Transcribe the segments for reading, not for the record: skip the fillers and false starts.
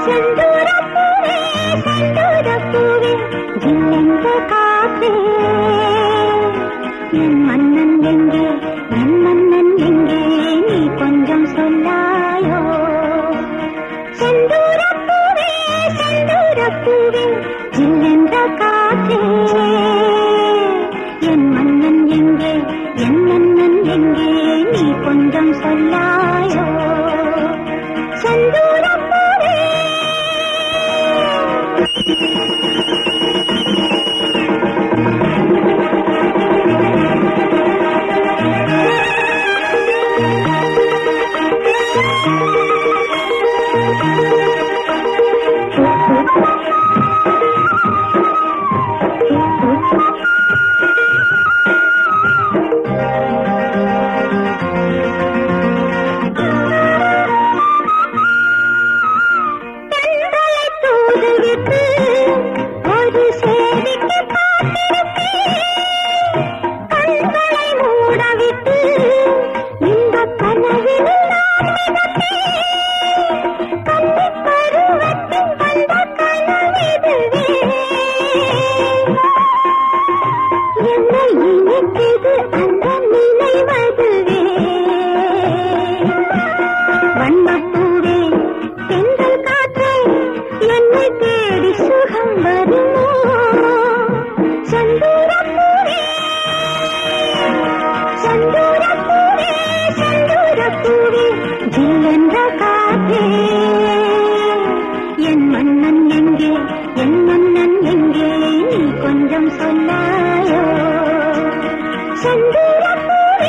செந்தூரப்பூவே செந்தூரப்பூவே ஜில்லென்ற காற்றே என் மன்னன் எங்கே என் மன்னன் எங்கே நீ கொஞ்சம் சொல்லாயோ செந்தூரப்பூவே செந்தூரப்பூவே ஜில்லென்ற காற்றே என் மன்னன் எங்கே என் மன்னன் எங்கே நீ கொஞ்சம் சொல்லாயோ செந்தூரப்பூவே என் மன்னன் எங்கே என் மன்னன் எங்கே நீ கொஞ்சம் சொன்னாயோ செந்தூரப்பூவே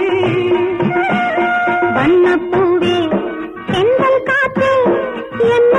வண்ணப்பூவே தென்றல் காற்று